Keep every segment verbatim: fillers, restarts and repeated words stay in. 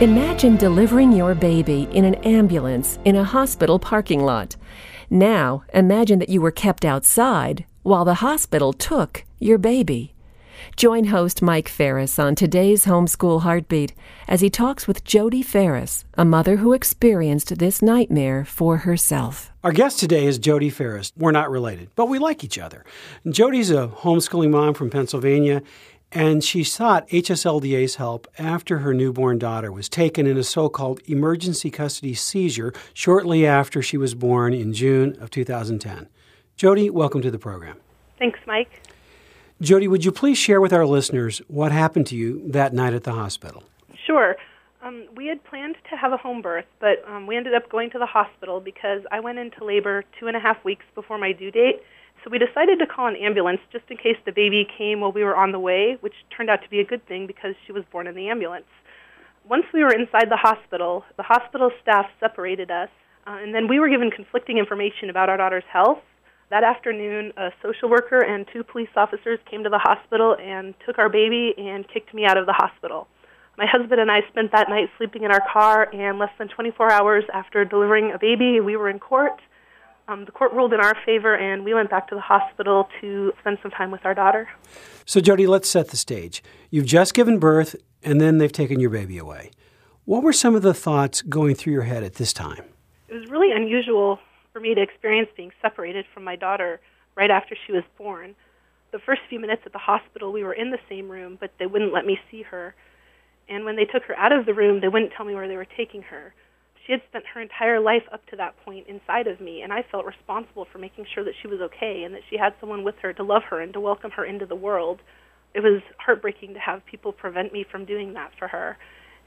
Imagine delivering your baby in an ambulance in a hospital parking lot. Now, imagine that you were kept outside while the hospital took your baby. Join host Mike Ferris on today's Homeschool Heartbeat as he talks with Jody Ferris, a mother who experienced this nightmare for herself. Our guest today is Jody Ferris. We're not related, but we like each other. Jody's a homeschooling mom from Pennsylvania, and she sought H S L D A's help after her newborn daughter was taken in a so-called emergency custody seizure shortly after she was born in June of two thousand ten. Jody, welcome to the program. Thanks, Mike. Jody, would you please share with our listeners what happened to you that night at the hospital? Sure. Um, we had planned to have a home birth, but um, we ended up going to the hospital because I went into labor two and a half weeks before my due date. So we decided to call an ambulance just in case the baby came while we were on the way, which turned out to be a good thing because she was born in the ambulance. Once we were inside the hospital, the hospital staff separated us, uh, and then we were given conflicting information about our daughter's health. That afternoon, a social worker and two police officers came to the hospital and took our baby and kicked me out of the hospital. My husband and I spent that night sleeping in our car, and less than twenty-four hours after delivering a baby, we were in court. Um, the court ruled in our favor, and we went back to the hospital to spend some time with our daughter. So, Jody, let's set the stage. You've just given birth, and then they've taken your baby away. What were some of the thoughts going through your head at this time? It was really unusual for me to experience being separated from my daughter right after she was born. The first few minutes at the hospital, we were in the same room, but they wouldn't let me see her. And when they took her out of the room, they wouldn't tell me where they were taking her. She had spent her entire life up to that point inside of me, and I felt responsible for making sure that she was okay and that she had someone with her to love her and to welcome her into the world. It was heartbreaking to have people prevent me from doing that for her.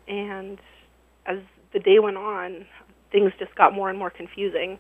And as the day went on, things just got more and more confusing.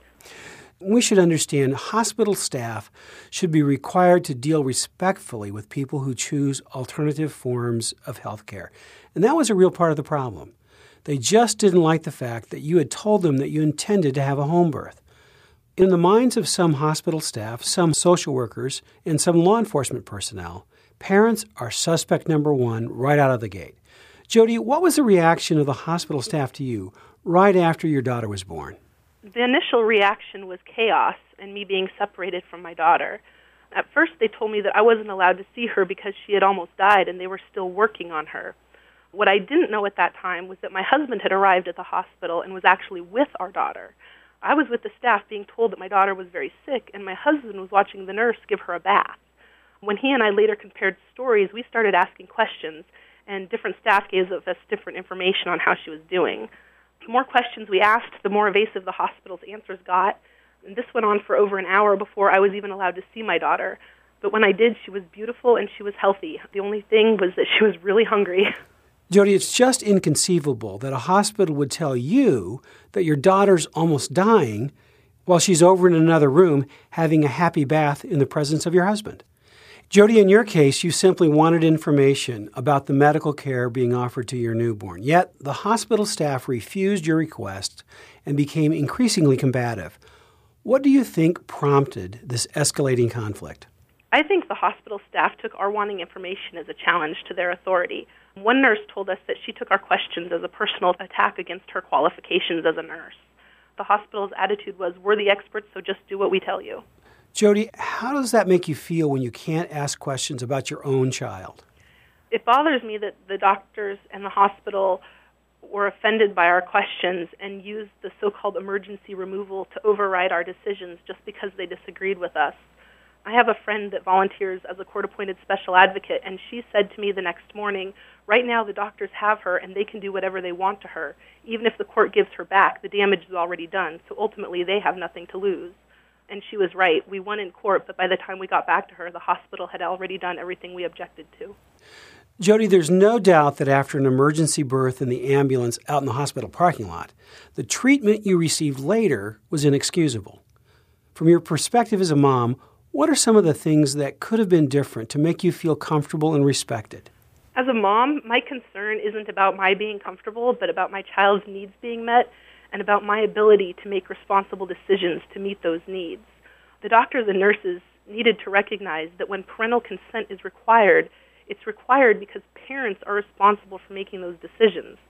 We should understand hospital staff should be required to deal respectfully with people who choose alternative forms of health care. And that was a real part of the problem. They just didn't like the fact that you had told them that you intended to have a home birth. In the minds of some hospital staff, some social workers, and some law enforcement personnel, parents are suspect number one right out of the gate. Jody, what was the reaction of the hospital staff to you right after your daughter was born? The initial reaction was chaos and me being separated from my daughter. At first, they told me that I wasn't allowed to see her because she had almost died and they were still working on her. What I didn't know at that time was that my husband had arrived at the hospital and was actually with our daughter. I was with the staff being told that my daughter was very sick, and my husband was watching the nurse give her a bath. When he and I later compared stories, we started asking questions, and different staff gave us different information on how she was doing. The more questions we asked, the more evasive the hospital's answers got. And this went on for over an hour before I was even allowed to see my daughter. But when I did, she was beautiful and she was healthy. The only thing was that she was really hungry. Jody, it's just inconceivable that a hospital would tell you that your daughter's almost dying while she's over in another room having a happy bath in the presence of your husband. Jody, in your case, you simply wanted information about the medical care being offered to your newborn. Yet, the hospital staff refused your request and became increasingly combative. What do you think prompted this escalating conflict? I think the hospital staff took our wanting information as a challenge to their authority. One nurse told us that she took our questions as a personal attack against her qualifications as a nurse. The hospital's attitude was, we're the experts, so just do what we tell you. Jody, how does that make you feel when you can't ask questions about your own child? It bothers me that the doctors and the hospital were offended by our questions and used the so-called emergency removal to override our decisions just because they disagreed with us. I have a friend that volunteers as a court-appointed special advocate, and she said to me the next morning, right now the doctors have her and they can do whatever they want to her. Even if the court gives her back, the damage is already done, so ultimately they have nothing to lose. And she was right. We won in court, but by the time we got back to her, the hospital had already done everything we objected to. Jody, there's no doubt that after an emergency birth in the ambulance out in the hospital parking lot, the treatment you received later was inexcusable. From your perspective as a mom, what are some of the things that could have been different to make you feel comfortable and respected? As a mom, my concern isn't about my being comfortable, but about my child's needs being met and about my ability to make responsible decisions to meet those needs. The doctors and nurses needed to recognize that when parental consent is required, it's required because parents are responsible for making those decisions.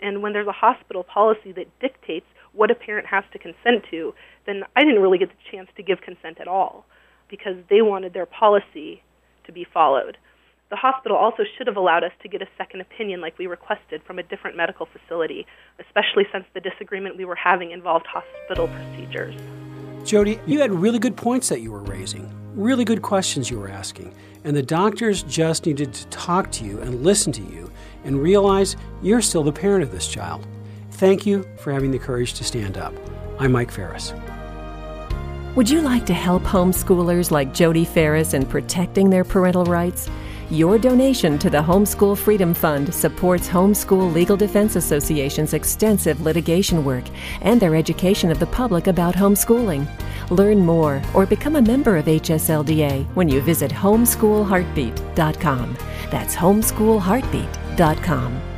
And when there's a hospital policy that dictates what a parent has to consent to, then I didn't really get the chance to give consent at all because they wanted their policy to be followed. The hospital also should have allowed us to get a second opinion like we requested from a different medical facility, especially since the disagreement we were having involved hospital procedures. Jody, you had really good points that you were raising, really good questions you were asking, and the doctors just needed to talk to you and listen to you and realize you're still the parent of this child. Thank you for having the courage to stand up. I'm Mike Ferris. Would you like to help homeschoolers like Jody Ferris in protecting their parental rights? Your donation to the Homeschool Freedom Fund supports Homeschool Legal Defense Association's extensive litigation work and their education of the public about homeschooling. Learn more or become a member of H S L D A when you visit homeschool heartbeat dot com. That's homeschool heartbeat dot com.